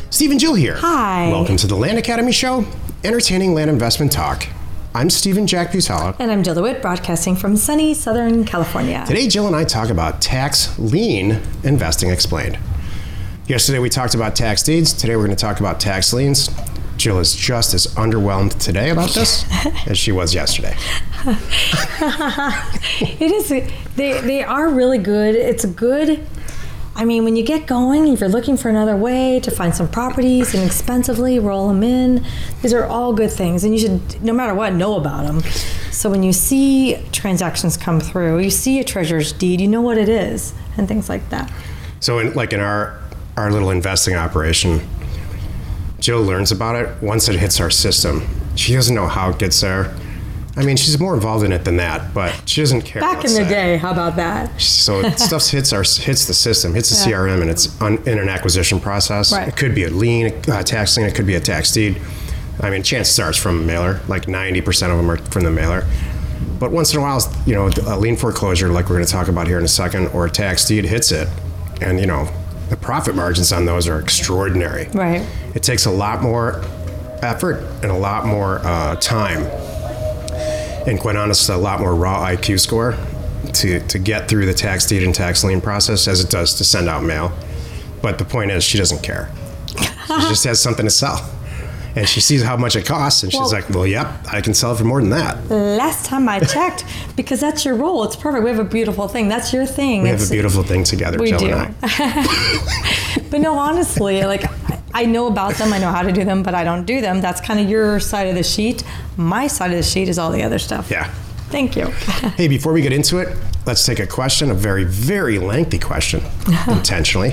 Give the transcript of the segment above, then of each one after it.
Steve and Jill here. Hi. Welcome to the Land Academy Show, entertaining land investment talk. I'm Stephen Jack Buzala. And I'm Jill DeWitt, broadcasting from sunny Southern California. Today, Jill and I talk about tax lien investing explained. Yesterday, we talked about tax deeds. Today, we're going to talk about tax liens. Jill is just as underwhelmed today about this as she was yesterday. It is. They are really good. It's good. I mean, when you get going, if you're looking for another way to find some properties inexpensively, roll them in. These are all good things, and you should, no matter what, know about them. So when you see transactions come through, you see a treasurer's deed, you know what it is, and things like that. So in our little investing operation, Jill learns about it once it hits our system. She doesn't know how it gets there. I mean, she's more involved in it than that, but she doesn't care. Back in the day, how about that? So stuff hits the system, hits the CRM, and it's in an acquisition process. Right. It could be a lien, a tax lien. It could be a tax deed. I mean, chances are it's from a mailer. Like 90% of them are from the mailer. But once in a while, a lien foreclosure, like we're going to talk about here in a second, or a tax deed hits it, and the profit margins on those are extraordinary. Right. It takes a lot more effort and a lot more time, and quite honestly, a lot more raw IQ score to get through the tax deed and tax lien process as it does to send out mail. But the point is, she doesn't care. She just has something to sell. And she sees how much it costs, and she's like, well, yep, I can sell it for more than that. Last time I checked, because that's your role. It's perfect. We have a beautiful thing. That's your thing. We have a beautiful thing together, Jill and I. But no, honestly, I know about them. I know how to do them, but I don't do them. That's kind of your side of the sheet. My side of the sheet is all the other stuff. Yeah. Thank you. Hey, before we get into it, let's take a question, a very, very lengthy question, intentionally.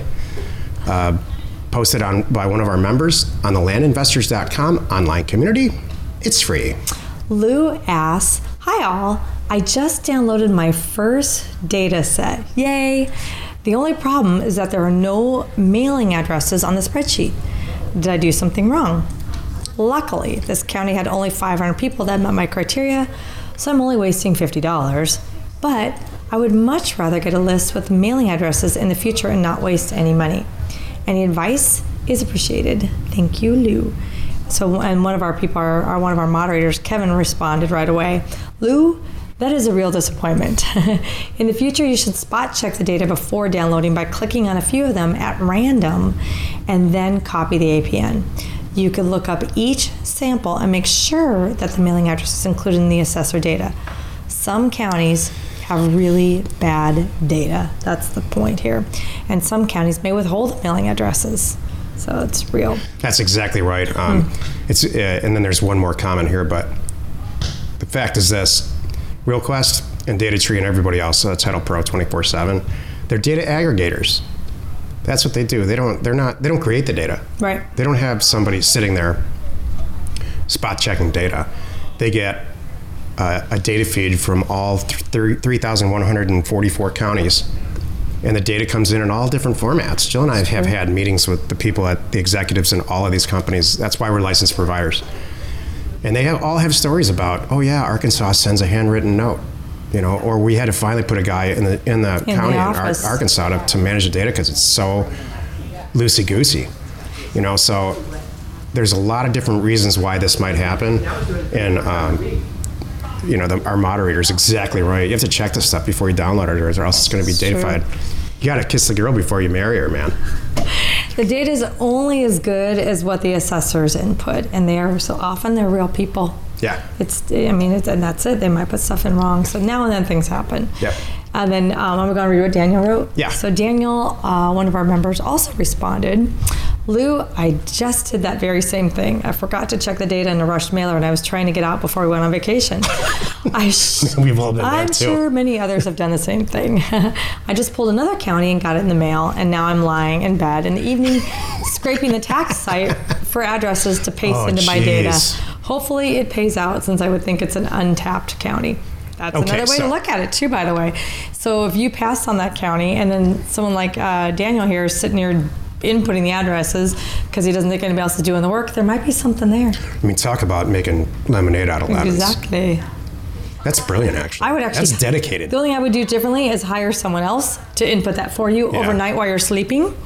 Posted by one of our members on the landinvestors.com online community. It's free. Lou asks, hi all, I just downloaded my first data set. Yay! The only problem is that there are no mailing addresses on the spreadsheet. Did I do something wrong? Luckily, this county had only 500 people that met my criteria, so I'm only wasting $50. But I would much rather get a list with mailing addresses in the future and not waste any money. Any advice is appreciated. Thank you, Lou. So, and one of our people, one of our moderators, Kevin, responded right away. Lou, that is a real disappointment. In the future, you should spot check the data before downloading by clicking on a few of them at random and then copy the APN. You can look up each sample and make sure that the mailing address is included in the assessor data. Some counties have really bad data. That's the point here. And some counties may withhold mailing addresses. So it's real. That's exactly right. And then there's one more comment here, but the fact is this: RealQuest and DataTree and everybody else, Title Pro 24/7, they're data aggregators. That's what they do. They don't create the data. Right. They don't have somebody sitting there spot checking data. They get a data feed from all 3,144 counties, and the data comes in all different formats. Jill and I have had meetings with the people at the executives in all of these companies. That's why we're licensed providers. And they all have stories about, oh yeah, Arkansas sends a handwritten note, or we had to finally put a guy in the county in Arkansas to manage the data because it's so loosey-goosey, so there's a lot of different reasons why this might happen. And our moderator is exactly right. You have to check this stuff before you download it, or else it's going to be datafied. You got to kiss the girl before you marry her, man. The data is only as good as what the assessors input, and they're real people. Yeah. And that's it. They might put stuff in wrong. So now and then things happen. Yep. And then I'm going to read what Daniel wrote. Yeah. So Daniel, one of our members, also responded. Lou, I just did that very same thing. I forgot to check the data in a rushed mailer, and I was trying to get out before we went on vacation. We've all been there I'm too. sure many others have done the same thing. I just pulled another county and got it in the mail, and now I'm lying in bed in the evening, scraping the tax site for addresses to paste into my data. Hopefully it pays out, since I would think it's an untapped county. That's another way to look at it too, by the way. So if you pass on that county, and then someone like Daniel here is sitting here inputting the addresses because he doesn't think anybody else is doing the work, there might be something there. I mean, talk about making lemonade out of lemons. Exactly. That's brilliant, actually. That's dedicated. The only thing I would do differently is hire someone else to input that for you overnight while you're sleeping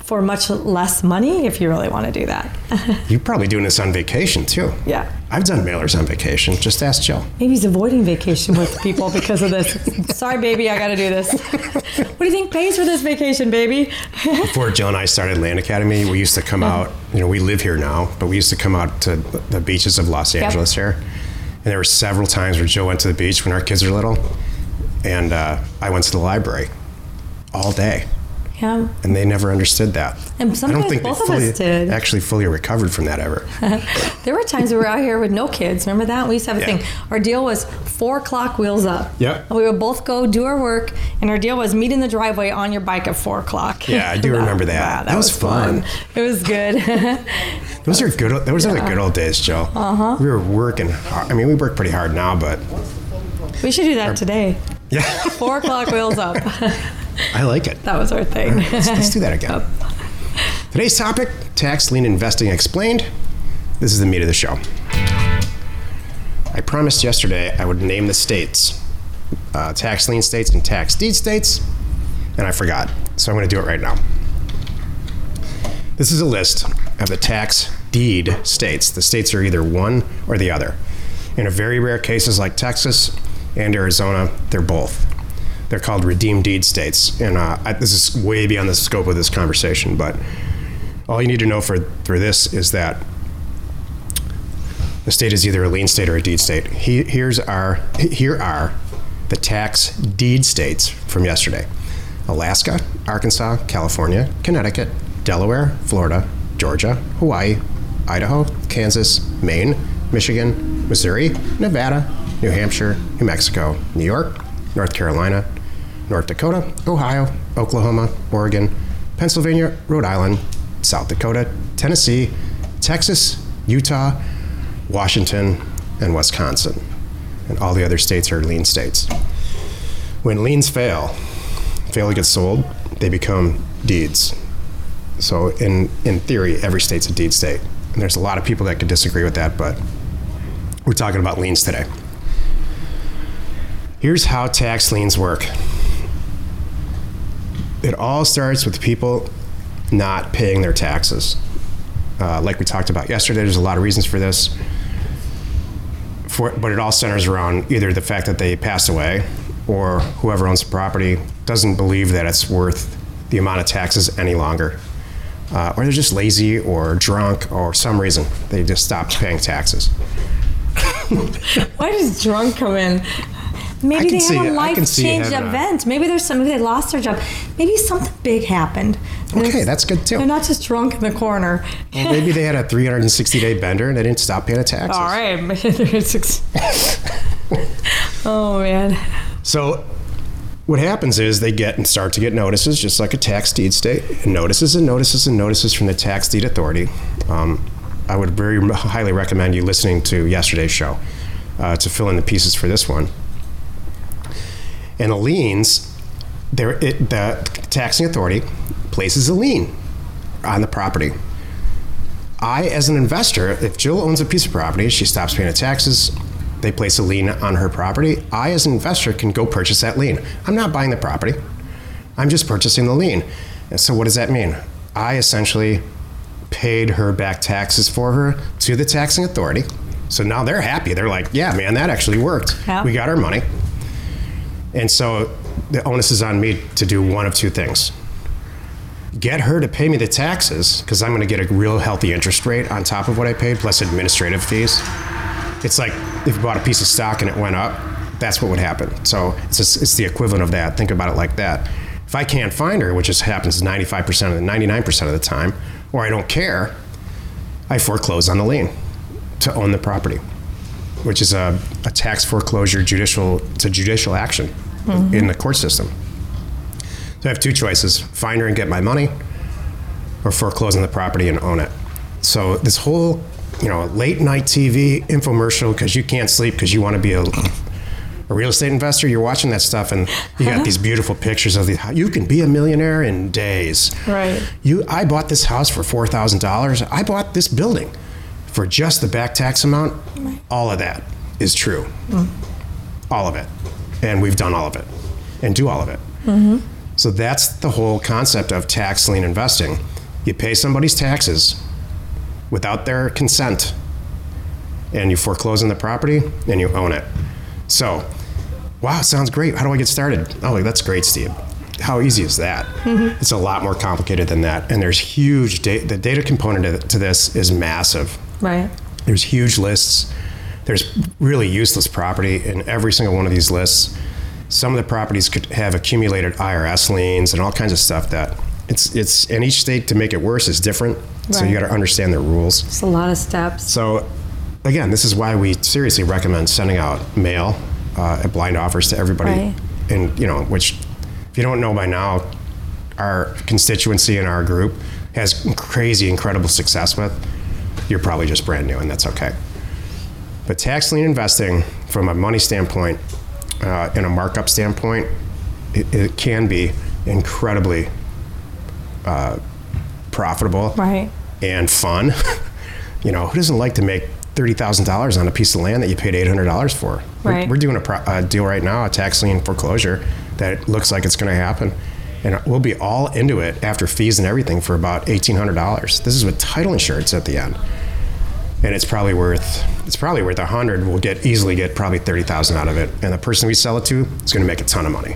for much less money if you really want to do that. You're probably doing this on vacation too. Yeah. I've done mailers on vacation. Just ask Jill. Maybe he's avoiding vacation with people because of this. Sorry, baby, I got to do this. What do you think pays for this vacation, baby? Before Jill and I started Land Academy, we used to come out, we live here now, but we used to come out to the beaches of Los Angeles here. And there were several times where Jill went to the beach when our kids were little, and I went to the library all day. Yeah. And they never understood that. And sometimes I don't think both they of us did. actually fully recovered from that ever. There were times we were out here with no kids. Remember that? We used to have a thing. Our deal was 4 o'clock wheels up. Yep. And we would both go do our work, and our deal was meet in the driveway on your bike at 4 o'clock. Yeah, I do remember that. That was fun. It was good. Those are good. Those are the good old days, Jill. Uh-huh. We were working hard. I mean, we work pretty hard now, but we should do that today. Yeah. 4 o'clock wheels up. I like it. That was our thing. Let's do that again. Today's topic, tax lien investing explained. This is the meat of the show. I promised yesterday I would name the states, tax lien states and tax deed states, and I forgot. So I'm going to do it right now. This is a list of the tax deed states. The states are either one or the other. In a very rare cases like Texas and Arizona, they're both. They're called redeemed deed states. And this is way beyond the scope of this conversation, but all you need to know for this is that the state is either a lien state or a deed state. Here are the tax deed states from yesterday: Alaska, Arkansas, California, Connecticut, Delaware, Florida, Georgia, Hawaii, Idaho, Kansas, Maine, Michigan, Missouri, Nevada, New Hampshire, New Mexico, New York, North Carolina, North Dakota, Ohio, Oklahoma, Oregon, Pennsylvania, Rhode Island, South Dakota, Tennessee, Texas, Utah, Washington, and Wisconsin. And all the other states are lien states. When liens fail to get sold, they become deeds. So in theory, every state's a deed state. And there's a lot of people that could disagree with that, but we're talking about liens today. Here's how tax liens work. It all starts with people not paying their taxes. Like we talked about yesterday, there's a lot of reasons for this. But it all centers around either the fact that they passed away, or whoever owns the property doesn't believe that it's worth the amount of taxes any longer. Or they're just lazy or drunk or some reason. They just stopped paying taxes. Why does drunk come in? Maybe they had a life-change event. Maybe they lost their job. Maybe something big happened. Okay, that's good too. They're not just drunk in the corner. Well, maybe they had a 360-day bender and they didn't stop paying the taxes. All right. Oh, man. So what happens is they start to get notices, just like a tax deed state, and notices and notices and notices from the tax deed authority. I would very highly recommend you listening to yesterday's show to fill in the pieces for this one. And the liens, the taxing authority places a lien on the property. I, as an investor, if Jill owns a piece of property, she stops paying the taxes, they place a lien on her property. I, as an investor, can go purchase that lien. I'm not buying the property. I'm just purchasing the lien. And so what does that mean? I essentially paid her back taxes for her to the taxing authority. So now they're happy. They're like, yeah, man, that actually worked. Yeah. We got our money. And so the onus is on me to do one of two things. Get her to pay me the taxes, because I'm going to get a real healthy interest rate on top of what I paid, plus administrative fees. It's like if you bought a piece of stock and it went up, that's what would happen. So it's the equivalent of that. Think about it like that. If I can't find her, which happens 95% of the 99% of the time, or I don't care, I foreclose on the lien to own the property, which is a tax foreclosure judicial action in the court system. So I have two choices: find her and get my money, or foreclose on the property and own it. So this whole, late night TV infomercial because you can't sleep because you want to be a real estate investor, you're watching that stuff and you got these beautiful pictures of you can be a millionaire in days. Right. I bought this house for $4,000. I bought this building for just the back tax amount. All of that is true. All of it. And we've done all of it and do all of it. Mm-hmm. So that's the whole concept of tax lien investing. You pay somebody's taxes without their consent, and you foreclose on the property, and you own it. So, wow, sounds great. How do I get started? Oh, that's great, Steve. How easy is that? It's a lot more complicated than that. And there's huge data. The data component to this is massive. Right. There's huge lists. There's really useless property in every single one of these lists. Some of the properties could have accumulated IRS liens and all kinds of stuff that it's in each state to make it worse is different. So you got to understand their rules. It's a lot of steps. So again, this is why we seriously recommend sending out mail at blind offers to everybody. Right. And which if you don't know by now, our constituency in our group has crazy, incredible success with. You're probably just brand new, and that's okay. But tax lien investing, from a money standpoint and a markup standpoint, it can be incredibly profitable, Right. and fun. Who doesn't like to make $30,000 on a piece of land that you paid $800 for? Right. We're doing a deal right now, a tax lien foreclosure, that looks like it's going to happen. And we'll be all into it after fees and everything for about $1,800. This is with title insurance at the end. And it's probably worth $100. We'll easily get probably $30,000 out of it. And the person we sell it to is going to make a ton of money.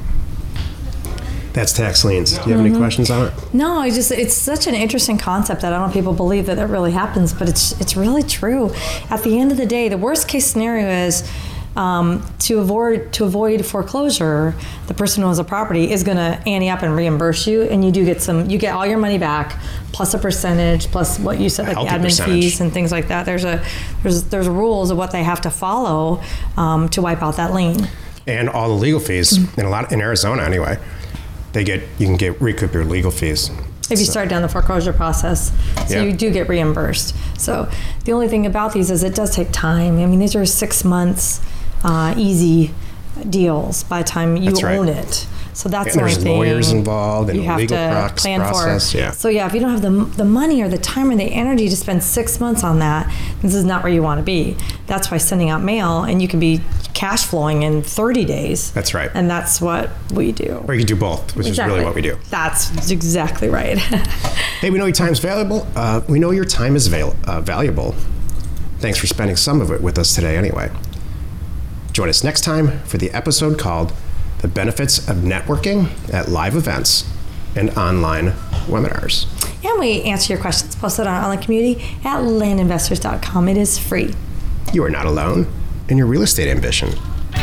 That's tax liens. Do you have any questions on it? No, it's such an interesting concept that I don't know if people believe that really happens, but it's really true. At the end of the day, the worst case scenario is to avoid foreclosure, the person who owns the property is going to ante up and reimburse you, and you get all your money back plus a percentage plus what you said, like the admin fees and things like that. There's rules of what they have to follow to wipe out that lien, and all the legal fees. In Arizona anyway, you can recoup your legal fees if you start down the foreclosure process. So you do get reimbursed. So the only thing about these is it does take time. I mean, these are 6 months easy deals by the time you own it. So that's the only thing. There's lawyers involved and you have legal to plan process. for. Yeah. So if you don't have the money or the time or the energy to spend 6 months on that, this is not where you want to be. That's why sending out mail, and you can be cash flowing in 30 days. That's right. And that's what we do. Or you can do both, which is really what we do. That's exactly right. Hey, we know your time's valuable. We know your time is valuable. Thanks for spending some of it with us today anyway. Join us next time for the episode called The Benefits of Networking at Live Events and Online Webinars. And we answer your questions posted on our online community at landinvestors.com. It is free. You are not alone in your real estate ambition.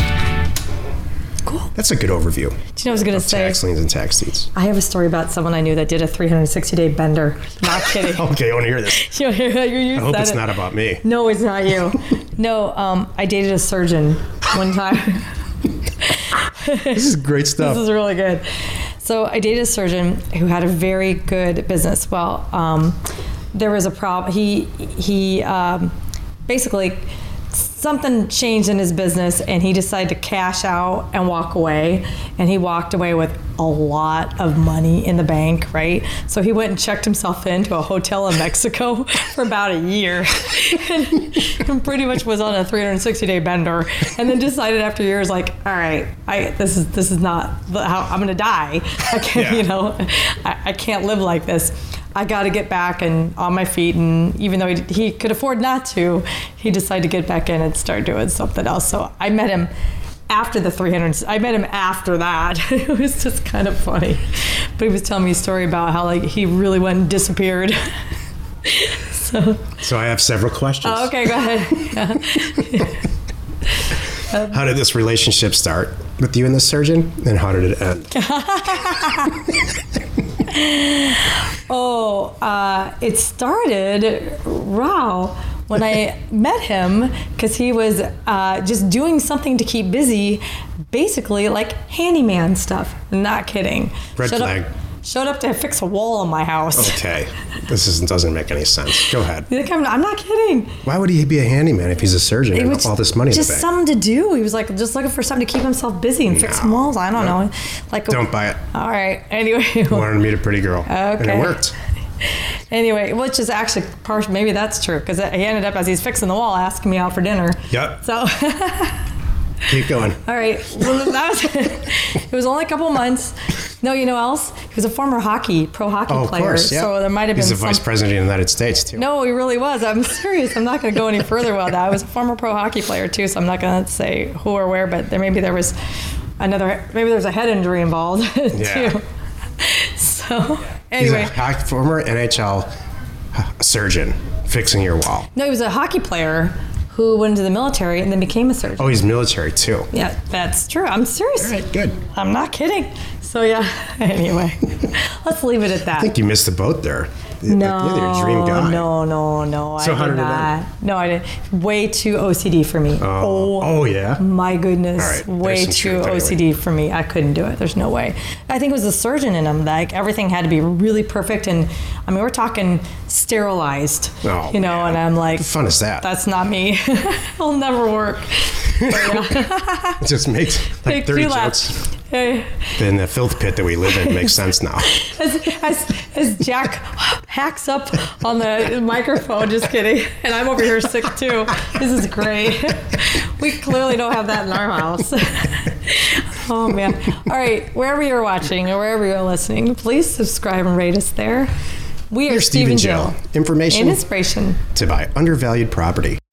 Cool. That's a good overview. Do you know what I was going to say? Tax liens and tax deeds. I have a story about someone I knew that did a 360-day bender. Not kidding. Okay, I want to hear this. You I hope it's not about me. No, it's not you. No, I dated a surgeon one time. This is great stuff. This is really good. So I dated a surgeon who had a very good business. Well, there was a problem. He basically, something changed in his business, and he decided to cash out and walk away. And he walked away with a lot of money in the bank, right? So he went and checked himself into a hotel in Mexico for about a year, and pretty much was on a 360-day bender. And then decided after years, like, all right, this is not how I'm going to die. I can't, I can't live like this. I got to get back and on my feet. And even though he could afford not to, he decided to get back in and start doing something else. So I met him after the 300. I met him after that. It was just kind of funny. But he was telling me a story about how he really went and disappeared. So I have several questions. Oh, okay, go ahead. Yeah. How did this relationship start with you and the surgeon, and how did it end? It started, when I met him, because he was just doing something to keep busy, basically like handyman stuff. Not kidding. Red flag. Showed up to fix a wall in my house. Okay. This doesn't make any sense. Go ahead. I'm not kidding. Why would he be a handyman if he's a surgeon and all this money in the bank? Just something to do. He was just looking for something to keep himself busy and fix some walls. I don't know. Don't buy it. All right. Anyway. I wanted to meet a pretty girl. Okay. And it worked. Anyway, which is actually maybe that's true, because he ended up, as he's fixing the wall, asking me out for dinner. Yep. So Keep going. All right. Well, that was it. Was only a couple months. No, you know else? He was a former pro hockey Oh, of player. course, yeah. So there might have been He's the vice president of the United States, too. No, he really was. I'm serious. I'm not going to go any further with that. I was a former pro hockey player too, so I'm not going to say who or where, but maybe there was a head injury involved Yeah. too. So anyway, He's a former NHL surgeon fixing your wall. no, he was a hockey player who went into the military and then became a surgeon. Oh, he's military, too. Yeah, that's true. I'm serious. All right, good. I'm not kidding. So yeah. Anyway, let's leave it at that. I think you missed the boat there. No, You're your dream guy. No. So I how did did it not. No, I didn't. Way too OCD for me. Oh, yeah? My goodness. All right, Way there's too some truth OCD for me. I couldn't do it. There's no way. I think it was the surgeon in him. Like everything had to be really perfect. And I mean, we're talking sterilized, Oh, you know, man. and I'm like, What fun is that? that's not me. It'll never work. But yeah. It just makes like Makes 30 you laugh. jokes Hey, in the filth pit that we live in makes sense now. as Jack hacks up on the microphone, just kidding. And I'm over here sick too. This is great. We clearly don't have that in our house. Oh man. All right, wherever you're watching or wherever you're listening, please subscribe and rate us there. We are You're Steve and Jill. Information And inspiration. to buy undervalued property.